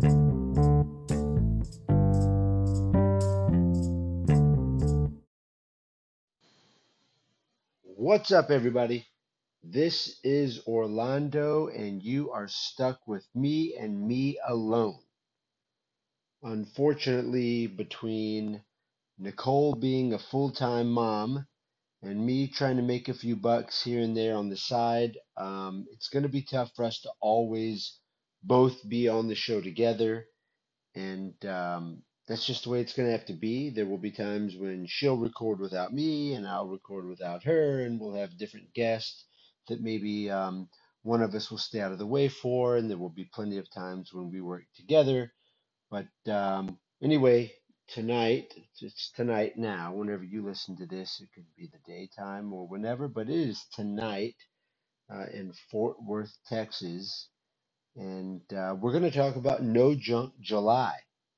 What's up, everybody? This is Orlando, and you are stuck with me and me alone. Unfortunately, between Nicole being a full time mom and me trying to make a few bucks here and there on the side, it's going to be tough for us to always both be on the show together. And that's just the way it's going to have to be. There will be times when she'll record without me and I'll record without her, and we'll have different guests that maybe one of us will stay out of the way for, and there will be plenty of times when we work together. But anyway, tonight, it's tonight now. Whenever you listen to this, it could be the daytime or whenever, but it is tonight in Fort Worth, Texas. And we're going to talk about No Junk July.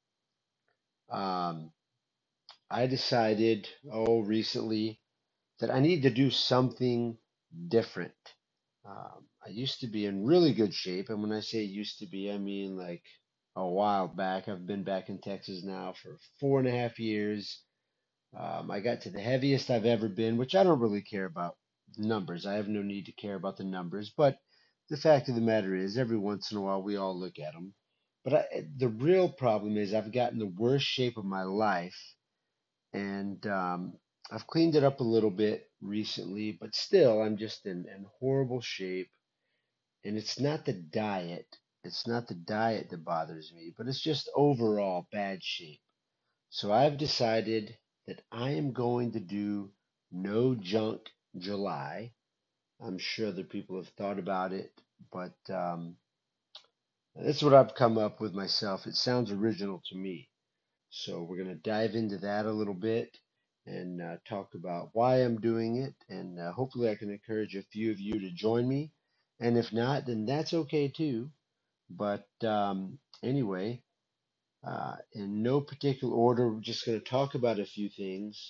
Um, I decided, recently that I need to do something different. I used to be in really good shape, and when I say used to be, I mean like a while back. I've been back in Texas now for 4.5 years. I got to the heaviest I've ever been, which I don't really care about numbers. I have no need to care about the numbers, but the fact of the matter is, every once in a while, we all look at them. But the real problem is, I've gotten the worst shape of my life, and I've cleaned it up a little bit recently, but still, I'm just in horrible shape. And it's not the diet. It's not the diet that bothers me, but it's just overall bad shape. So I've decided that I am going to do No Junk July. I'm sure other people have thought about it, but that's what I've come up with myself. It sounds original to me. So we're going to dive into that a little bit and talk about why I'm doing it. And hopefully, I can encourage a few of you to join me. And if not, then that's okay too. But anyway, in no particular order, we're just going to talk about a few things.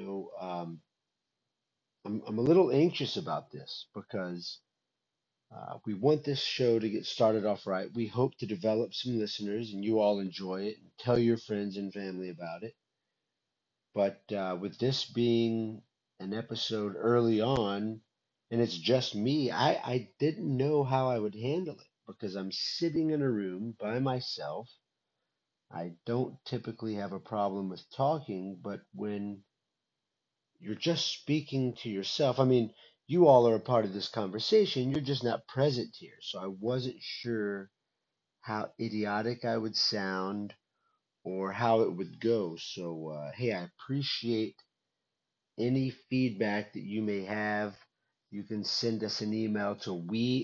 I'm a little anxious about this because we want this show to get started off right. We hope to develop some listeners and you all enjoy it and tell your friends and family about it. But with this being an episode early on, and it's just me, I didn't know how I would handle it because I'm sitting in a room by myself. I don't typically have a problem with talking, but when you're just speaking to yourself, I mean, you all are a part of this conversation, you're just not present here. So I wasn't sure how idiotic I would sound or how it would go. So, hey, I appreciate any feedback that you may have. You can send us an email to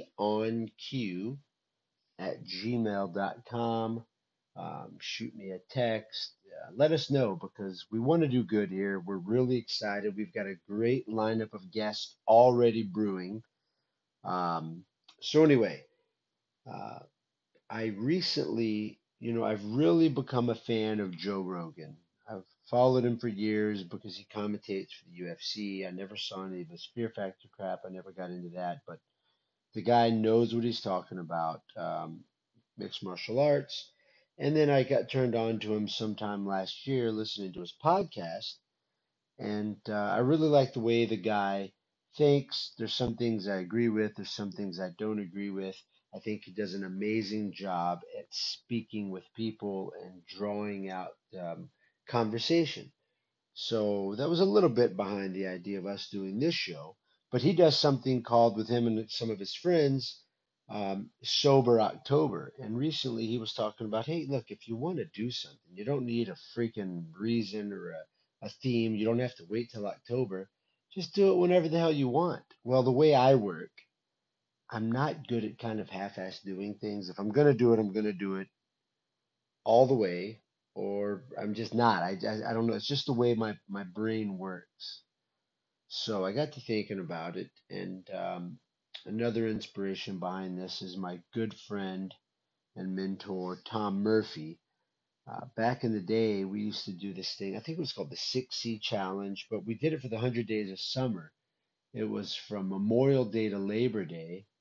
weonq@gmail.com. Shoot me a text. Let us know because we want to do good here. We're really excited. We've got a great lineup of guests already brewing. Um, so, anyway, uh, I recently, I've really become a fan of Joe Rogan. I've followed him for years because he commentates for the UFC. I never saw any of his Fear Factor crap. I never got into that, but the guy knows what he's talking about. Mixed martial arts. And then I got turned on to him sometime last year listening to his podcast. And I really like the way the guy thinks. There's some things I agree with, there's some things I don't agree with. I think he does an amazing job at speaking with people and drawing out conversation. So that was a little bit behind the idea of us doing this show. But he does something called, with him and some of his friends, Sober October. And recently he was talking about, hey, look, if you want to do something, you don't need a freaking reason or a theme. You don't have to wait till October. Just do it whenever the hell you want. Well, the way I work, I'm not good at kind of half-ass doing things. If I'm going to do it, I'm going to do it all the way, or I'm just not. I don't know. It's just the way my brain works. So I got to thinking about it, and another inspiration behind this is my good friend and mentor, Tom Murphy. Back in the day, we used to do this thing. I think it was called the 6C Challenge, but we did it for the 100 Days of Summer. It was from Memorial Day to Labor Day,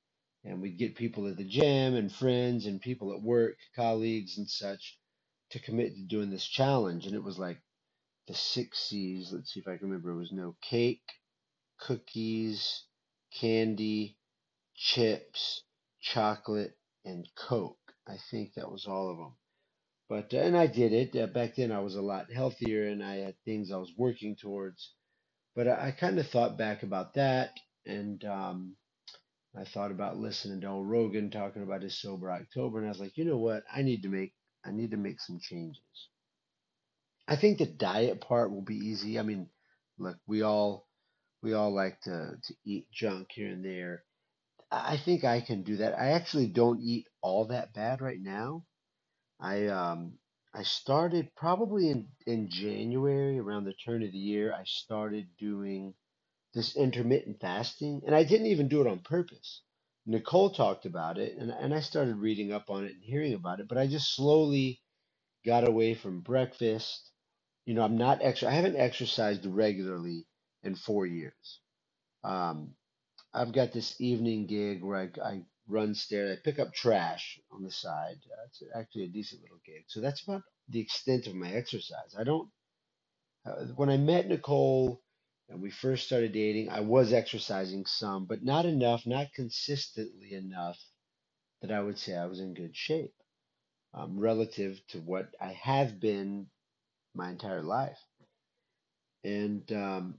and we'd get people at the gym and friends and people at work, colleagues and such, to commit to doing this challenge. And it was like the 6 C's. Let's see if I can remember. It was no cake, cookies, candy, chips, chocolate, and Coke. I think that was all of them. But and I did it. Back then, I was a lot healthier, and I had things I was working towards. But I kind of thought back about that, and I thought about listening to old Rogan talking about his sober October, and I was like, you know what? I need to make some changes. I think the diet part will be easy. I mean, look, we all like to eat junk here and there. I think I can do that. I actually don't eat all that bad right now. I I started probably in January around the turn of the year. I started doing this intermittent fasting, and I didn't even do it on purpose. Nicole talked about it, and I started reading up on it and hearing about it, but I just slowly got away from breakfast. I'm not I haven't exercised regularly in 4 years. Um, I've got this evening gig where I run stairs. I pick up trash on the side. It's actually a decent little gig. So that's about the extent of my exercise. I don't, when I met Nicole and we first started dating, I was exercising some, but not enough, not consistently enough that I would say I was in good shape, relative to what I have been my entire life. And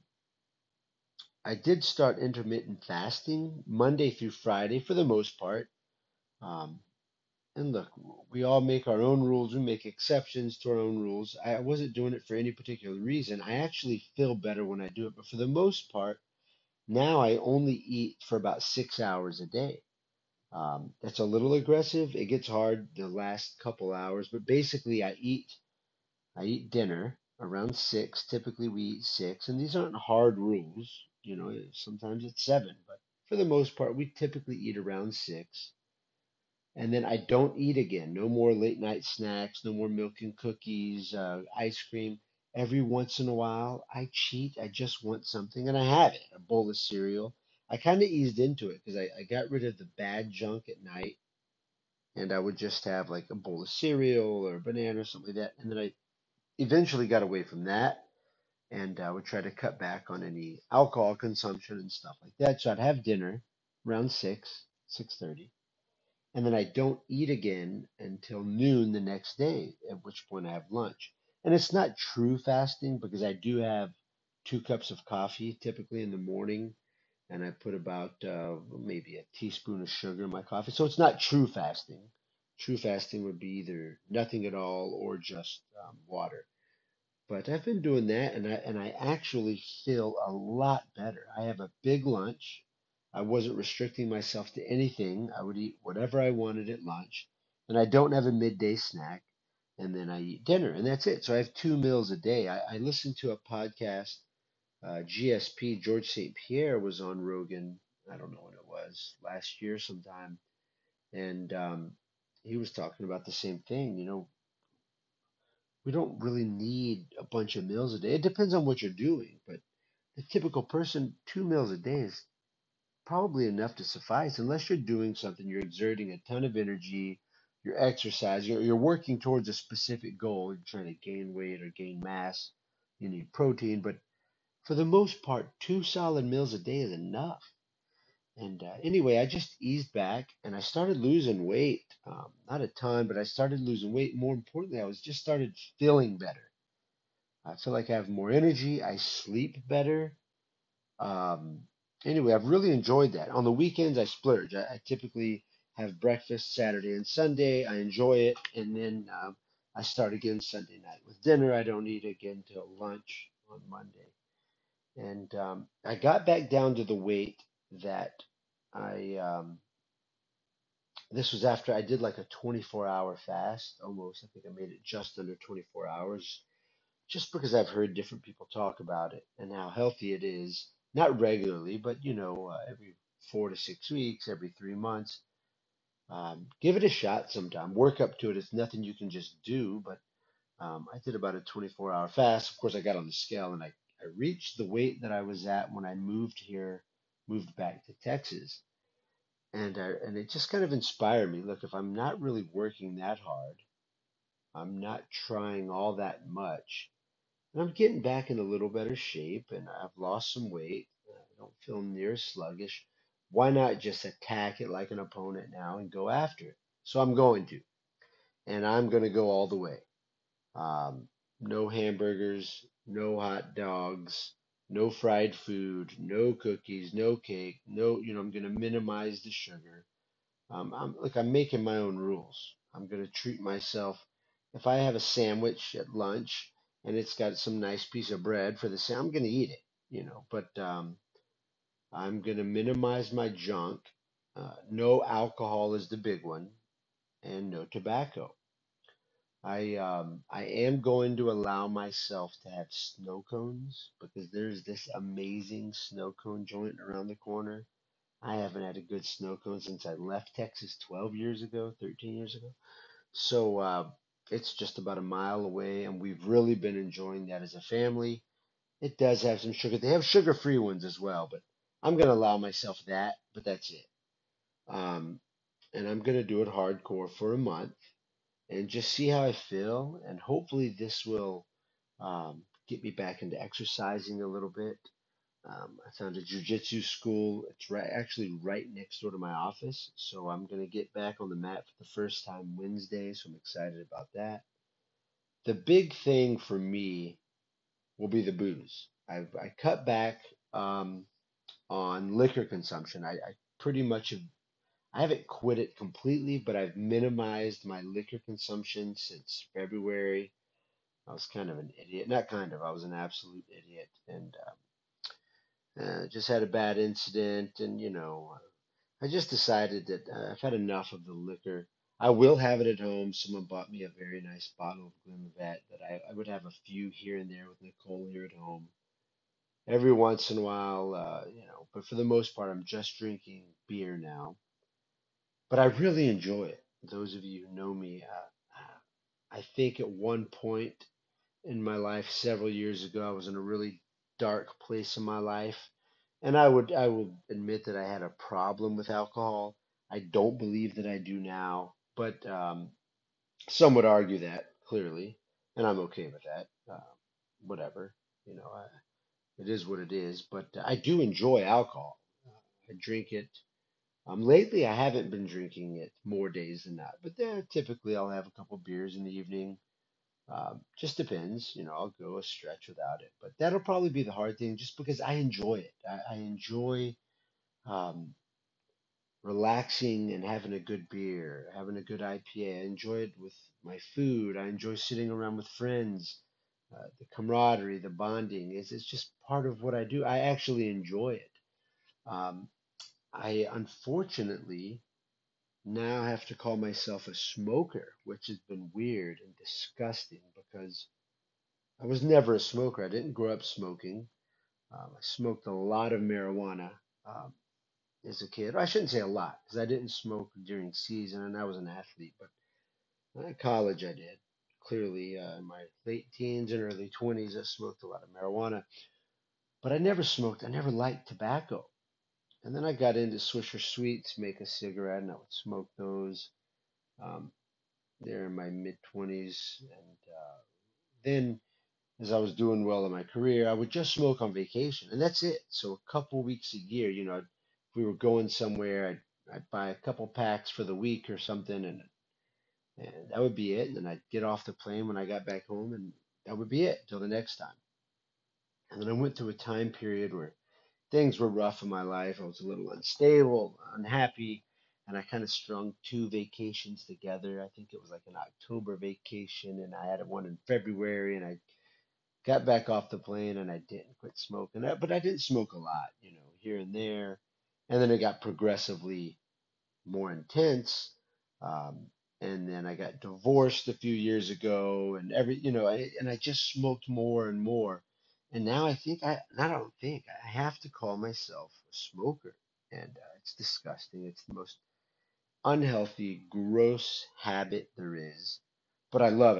I did start intermittent fasting Monday through Friday for the most part. Um, And look, we all make our own rules. We make exceptions to our own rules. I wasn't doing it for any particular reason. I actually feel better when I do it. But for the most part, now I only eat for about 6 hours a day. That's a little aggressive. It gets hard the last couple hours, but basically I eat dinner around six. Typically we eat six, and these aren't hard rules. Sometimes it's seven, but for the most part, we typically eat around six. And then I don't eat again. No more late night snacks, no more milk and cookies, ice cream. Every once in a while, I cheat. I just want something, and I have it, a bowl of cereal. I kind of eased into it because I got rid of the bad junk at night, and I would just have like a bowl of cereal or a banana or something like that. And then I eventually got away from that, and I would try to cut back on any alcohol consumption and stuff like that. So I'd have dinner around 6:30, and then I don't eat again until noon the next day, at which point I have lunch. And it's not true fasting because I do have 2 cups of coffee typically in the morning, and I put about maybe a teaspoon of sugar in my coffee. So it's not true fasting. True fasting would be either nothing at all or just water. But I've been doing that, and I actually feel a lot better. I have a big lunch. I wasn't restricting myself to anything. I would eat whatever I wanted at lunch, and I don't have a midday snack, and then I eat dinner, and that's it. So I have 2 meals a day. I listened to a podcast. GSP, George St. Pierre, was on Rogan. I don't know when it was, last year sometime, and he was talking about the same thing. We don't really need a bunch of meals a day. It depends on what you're doing, but the typical person, 2 meals a day is probably enough to suffice unless you're doing something, you're exerting a ton of energy, you're exercising, you're working towards a specific goal, you're trying to gain weight or gain mass, you need protein, but for the most part, 2 solid meals a day is enough. And anyway, I just eased back and I started losing weight. Not a ton, but I started losing weight. More importantly, I was just started feeling better. I feel like I have more energy. I sleep better. Um, anyway, I've really enjoyed that. On the weekends, I splurge. I typically have breakfast Saturday and Sunday. I enjoy it, and then I start again Sunday night with dinner. I don't eat again till lunch on Monday. And I got back down to the weight that I. This was after I did like a 24-hour fast, almost. I think I made it just under 24 hours just because I've heard different people talk about it and how healthy it is, not regularly, but every 4 to 6 weeks, every 3 months. Give it a shot sometime. Work up to it. It's nothing you can just do, but I did about a 24-hour fast. Of course, I got on the scale and I reached the weight that I was at when I moved here, moved back to Texas. and it just kind of inspired me. Look, if I'm not really working that hard, I'm not trying all that much, and I'm getting back in a little better shape, and I've lost some weight. I don't feel near as sluggish. Why not just attack it like an opponent now and go after it? So I'm going to, and I'm going to go all the way. Um, no hamburgers, no hot dogs, no fried food, no cookies, no cake, no, I'm going to minimize the sugar. I'm making my own rules. I'm going to treat myself. If I have a sandwich at lunch and it's got some nice piece of bread for the I'm going to eat it. But I'm going to minimize my junk. No alcohol is the big one, and no tobacco. I am going to allow myself to have snow cones because there's this amazing snow cone joint around the corner. I haven't had a good snow cone since I left Texas 12 years ago, 13 years ago. So it's just about a mile away, and we've really been enjoying that as a family. It does have some sugar. They have sugar-free ones as well, but I'm going to allow myself that, but that's it. Um, and I'm going to do it hardcore for a month and just see how I feel. And hopefully, this will get me back into exercising a little bit. I found a jujitsu school. It's actually right next door to my office. So I'm going to get back on the mat for the first time Wednesday. So I'm excited about that. The big thing for me will be the booze. I cut back on liquor consumption. I pretty much have, I haven't quit it completely, but I've minimized my liquor consumption since February. I was kind of an idiot. Not kind of, I was an absolute idiot. And just had a bad incident. And, I just decided that I've had enough of the liquor. I will have it at home. Someone bought me a very nice bottle of Glenlivet that I would have a few here and there with Nicole here at home. Every once in a while, but for the most part, I'm just drinking beer now. But I really enjoy it. Those of you who know me, I think at one point in my life several years ago, I was in a really dark place in my life, and I will admit that I had a problem with alcohol. I don't believe that I do now, but some would argue that clearly, and I'm okay with that. Whatever, it is what it is. But I do enjoy alcohol. I drink it. Lately, I haven't been drinking it more days than not, but typically I'll have a couple beers in the evening. Just depends, I'll go a stretch without it, but that'll probably be the hard thing just because I enjoy it. I enjoy um, relaxing and having a good beer, having a good IPA. I enjoy it with my food. I enjoy sitting around with friends. The camaraderie, the bonding it's just part of what I do. I actually enjoy it. Um, I unfortunately now have to call myself a smoker, which has been weird and disgusting because I was never a smoker. I didn't grow up smoking. I smoked a lot of marijuana um, as a kid. I shouldn't say a lot because I didn't smoke during season and I was an athlete, but in college I did. Clearly, in my late teens and early 20s, I smoked a lot of marijuana, but I never smoked. I never liked tobacco. And then I got into Swisher Sweets, make a cigarette, and I would smoke those um, there in my mid 20s. And then as I was doing well in my career, I would just smoke on vacation, and that's it. So a couple weeks a year, if we were going somewhere, I'd buy a couple packs for the week or something, and that would be it. And then I'd get off the plane when I got back home, and that would be it till the next time. And then I went through a time period where things were rough in my life. I was a little unstable, unhappy, and I kind of strung two vacations together. I think it was like an October vacation, and I had one in February, and I got back off the plane and I didn't quit smoking. But I didn't smoke a lot, here and there. And then it got progressively more intense. Um, and then I got divorced a few years ago, and and I just smoked more and more. And now I don't think I have to call myself a smoker. And it's disgusting. It's the most unhealthy, gross habit there is. But I love it.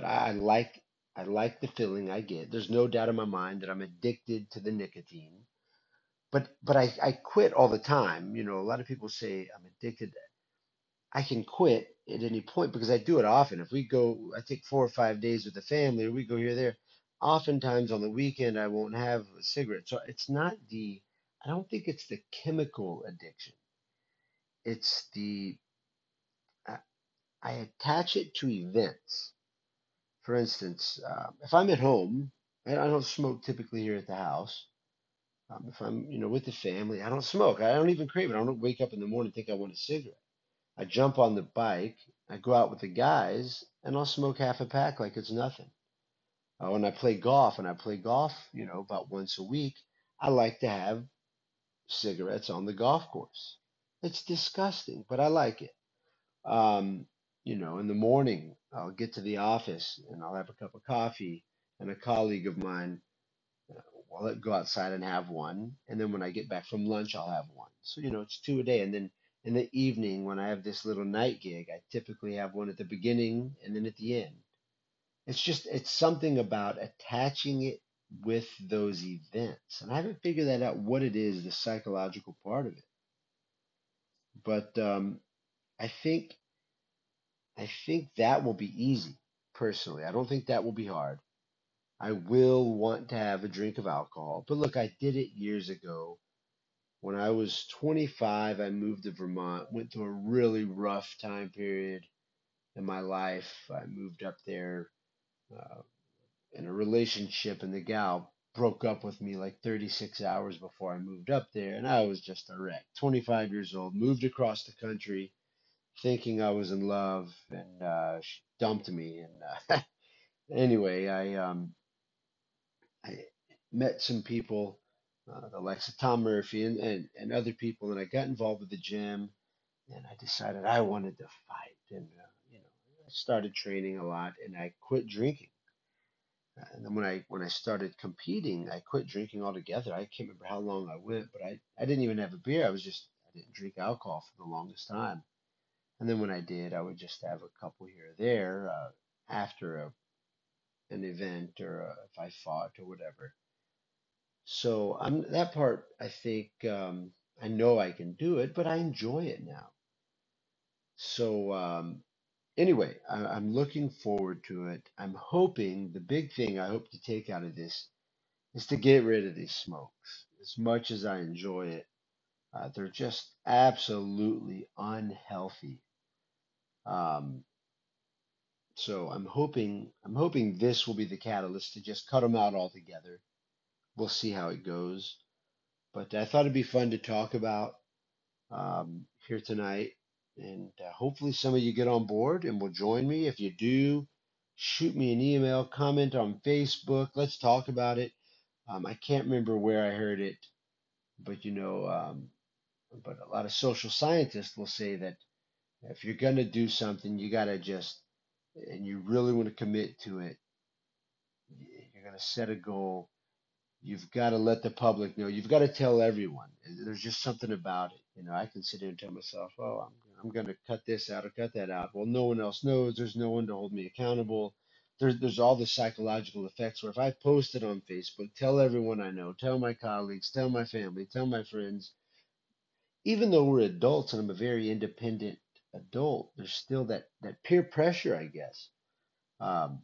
I like the feeling I get. There's no doubt in my mind that I'm addicted to the nicotine. but I quit all the time. You know, a lot of people say I'm addicted. I can quit at any point because I do it often. If we go, I take 4 or 5 days with the family, or we go here or there. Oftentimes on the weekend, I won't have a cigarette. So it's not the, I don't think it's the chemical addiction. It's the, I, I attach it to events. For instance, if I'm at home, I don't smoke typically here at the house. If I'm, with the family, I don't smoke. I don't even crave it. I don't wake up in the morning and think I want a cigarette. I jump on the bike, I go out with the guys, and I'll smoke half a pack like it's nothing. When I play golf, and I play golf, about once a week, I like to have cigarettes on the golf course. It's disgusting, but I like it. Um, in the morning, I'll get to the office and I'll have a cup of coffee, and a colleague of mine, will go outside and have one. And then when I get back from lunch, I'll have one. So, it's two a day. And then in the evening, when I have this little night gig, I typically have one at the beginning and then at the end. It's something about attaching it with those events. And I haven't figured that out what it is, the psychological part of it. But I think that will be easy, personally. I don't think that will be hard. I will want to have a drink of alcohol. But look, I did it years ago. When I was 25, I moved to Vermont, went through a really rough time period in my life. I moved up there uh, in a relationship, and the gal broke up with me like 36 hours before I moved up there, and I was just a wreck. 25 years old, moved across the country thinking I was in love, and she dumped me. And anyway, I met some people, the likes of Tom Murphy and other people, and I got involved with the gym, and I decided I wanted to fight, and I started training a lot, and I quit drinking. And then when I started competing, I quit drinking altogether. I can't remember how long I went, but I didn't even have a beer. I didn't drink alcohol for the longest time. And then when I did, I would just have a couple here or there after an event or if I fought or whatever. So I'm that part. I think I know I can do it, but I enjoy it now. So anyway, I'm looking forward to it. I'm hoping the big thing I hope to take out of this is to get rid of these smokes. As much as I enjoy it, they're just absolutely unhealthy. Um, so I'm hoping this will be the catalyst to just cut them out altogether. We'll see how it goes. But I thought it'd be fun to talk about here tonight. And hopefully some of you get on board and will join me. If you do, shoot me an email, comment on Facebook. Let's talk about it. I can't remember where I heard it, but but a lot of social scientists will say that if you're going to do something, you got to just, and you really want to commit to it, you're going to set a goal. You've got to let the public know. You've got to tell everyone. There's just something about it. I can sit here and tell myself, "Oh, I'm going to cut this out or cut that out." Well, no one else knows. There's no one to hold me accountable. There's all the psychological effects where if I post it on Facebook, tell everyone I know, tell my colleagues, tell my family, tell my friends, even though we're adults and I'm a very independent adult, there's still that peer pressure, I guess. Um,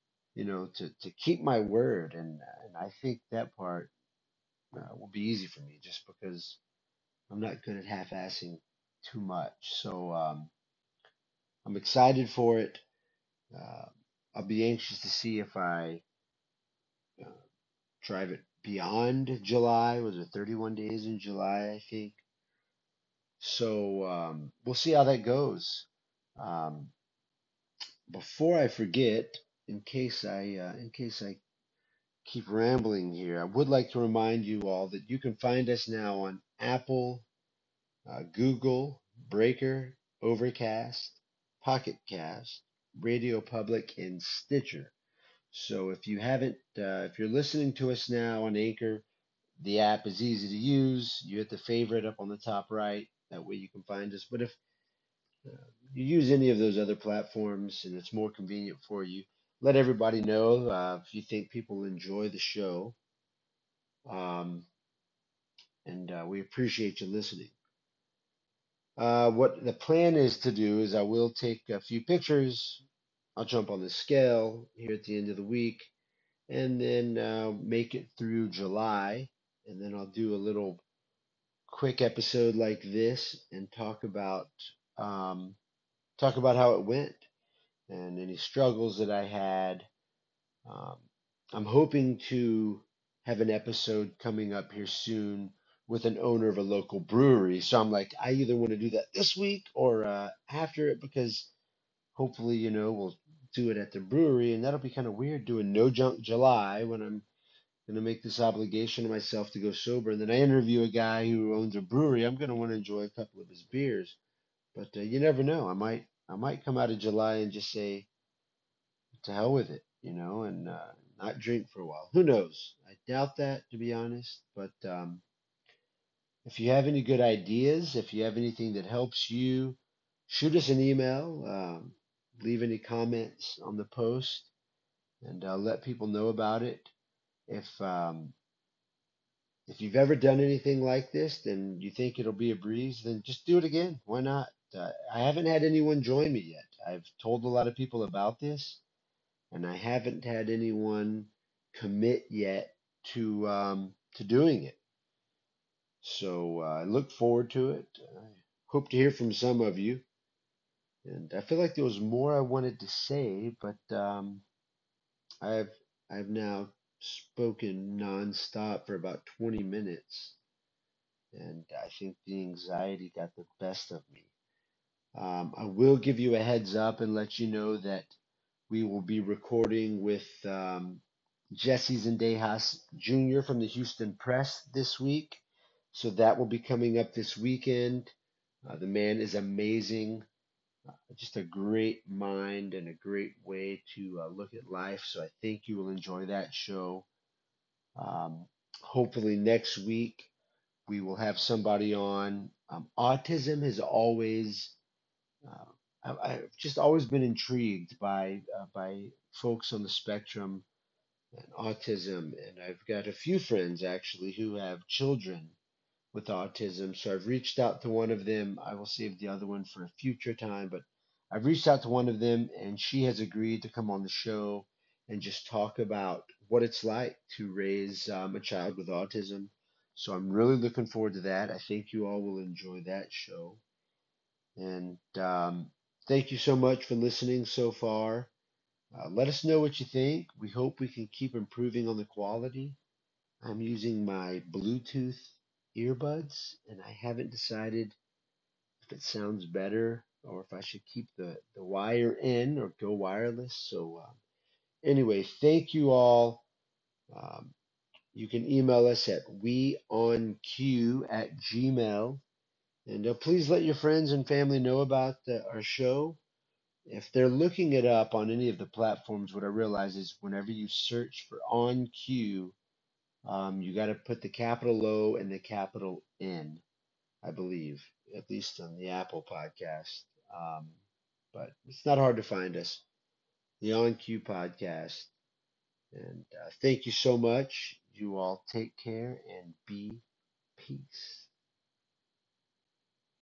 to keep my word, and I think that part will be easy for me just because I'm not good at half-assing too much. So I'm excited for it. Uh, I'll be anxious to see if I uh, drive it beyond July. Was it 31 days in July, I think? So we'll see how that goes. Um, Before I forget, in case I keep rambling here, I would like to remind you all that you can find us now on Apple, Google, Breaker, Overcast, Pocket Cast, Radio Public, and Stitcher. So if you're listening to us now on Anchor, the app is easy to use. You hit the favorite up on the top right. That way you can find us. But if uh, you use any of those other platforms and it's more convenient for you, let everybody know if you think people enjoy the show. Um, and we appreciate you listening. What the plan is to do is I will take a few pictures. I'll jump on the scale here at the end of the week, and then make it through July, and then I'll do a little quick episode like this and um, talk about how it went and any struggles that I had. Um, I'm hoping to have an episode coming up here soon with an owner of a local brewery. So I'm like, I either want to do that this week or after it because hopefully, we'll do it at the brewery, and that'll be kind of weird doing No Junk July when I'm gonna make this obligation to myself to go sober. And then I interview a guy who owns a brewery. I'm gonna want to enjoy a couple of his beers, but you never know. I might come out of July and just say to hell with it, and not drink for a while. Who knows? I doubt that, to be honest. But if you have any good ideas, if you have anything that helps you, shoot us an email. Leave any comments on the post, and let people know about it. If if you've ever done anything like this, then you think it'll be a breeze, then just do it again. Why not? I haven't had anyone join me yet. I've told a lot of people about this, and I haven't had anyone commit yet to doing it. So I look forward to it. I hope to hear from some of you. And I feel like there was more I wanted to say, but I've I've now spoken nonstop for about 20 minutes, and I think the anxiety got the best of me. I will give you a heads up and let you know that we will be recording with Jesse Zendejas Jr. from the Houston Press this week. So that will be coming up this weekend. The man is amazing, just a great mind and a great way to look at life. So I think you will enjoy that show. Um, Hopefully, next week we will have somebody on. Autism has always I've just always been intrigued by folks on the spectrum and autism, and I've got a few friends actually who have children with autism. So I've reached out to one of them. I will save the other one for a future time, but I've reached out to one of them, and she has agreed to come on the show and just talk about what it's like to raise a child with autism. So I'm really looking forward to that. I think you all will enjoy that show. And thank you so much for listening so far. Let us know what you think. We hope we can keep improving on the quality. I'm using my Bluetooth earbuds, and I haven't decided if it sounds better or if I should keep the wire in or go wireless. So, anyway, thank you all. Um, you can email us at weonq@gmail. And please let your friends and family know about our show. If they're looking it up on any of the platforms, what I realize is whenever you search for On Cue, you got to put the capital O and the capital N, I believe, at least on the Apple podcast. Um, but it's not hard to find us, the On Cue podcast. And thank you so much. You all take care and be peace.